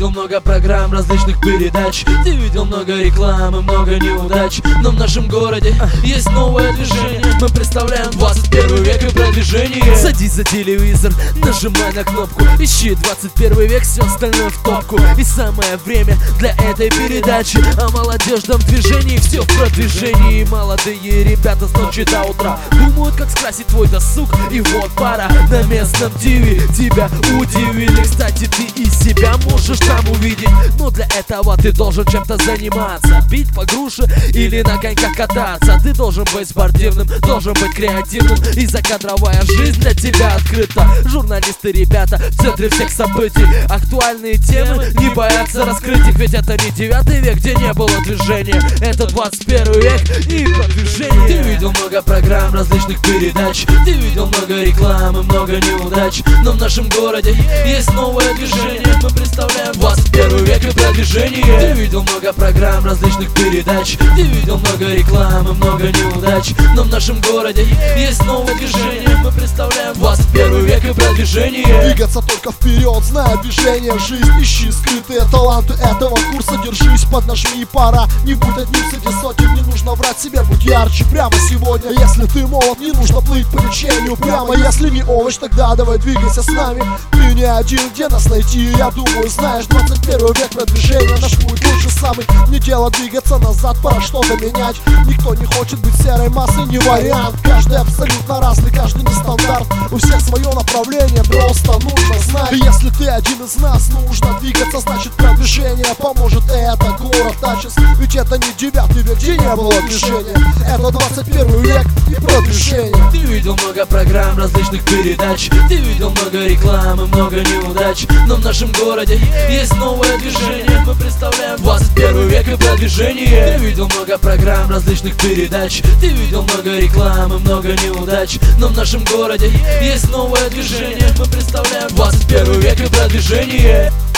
видел много программ, различных передач. Ты видел много рекламы, много неудач. Но в нашем городе есть новое движение. Мы представляем 21 век и продвижение. Садись за телевизор, нажимай на кнопку, ищи 21 век, все остальное в топку. И самое время для этой передачи о молодежном движении. Все в продвижении. Молодые ребята с ночи до утра думают, как скрасить твой досуг. И вот пора на местном ТВ тебя удивили. Кстати, ты и себя можешь там увидеть, но для этого ты должен чем-то заниматься. Бить по груше или на коньках кататься. Ты должен быть спортивным, должен быть креативным. И закадровая жизнь для тебя открыта. Журналисты, ребята, в центре всех событий. Актуальные темы не боятся раскрыть их. Ведь это не 9 век, где не было движения. Это 21 век и продвижение. Ты видел много программ, различных передач. Ты видел много рекламы, много неудач. Но в нашем городе есть новое движение. Мы представляем 21 век и продвижение. Ты видел много программ, различных передач. Ты видел много рекламы, много неудач. Но в нашем городе есть новое движение. Мы представляем 21 век и продвижение. Двигаться только вперед, зная движение. Жизнь, ищи скрытые таланты этого курса. Держись, поднажми, пора. Не будь одним среди сотен. Не нужно врать себе, будь ярче прямо сегодня. Если ты молод, не нужно плыть по течению прямо. Если не овощ, тогда давай двигайся с нами. Ты не один, где нас найти? Я думаю, знаешь, 21 век продвижения. Наш путь лучше самый. Не дело двигаться назад, пора что-то менять. Никто не хочет быть серой массой, не вариант. Каждый абсолютно разный, каждый не стандарт. У всех свое направление, просто нужно знать. И если ты один из нас, нужно двигаться, значит продвижение поможет. Это город Ачинск, ведь это не 9 век, где не было движения. Это 21 век и продвижение. Ты видел много программ, различных передач. Ты видел много рекламы, много неудач. Но в нашем городе есть новое движение. Мы представляем 21 век и продвижение. Ты видел много программ, различных передач. Ты видел много рекламы, много неудач. Но в нашем городе есть новое движение. Мы представляем 21 век и продвижение.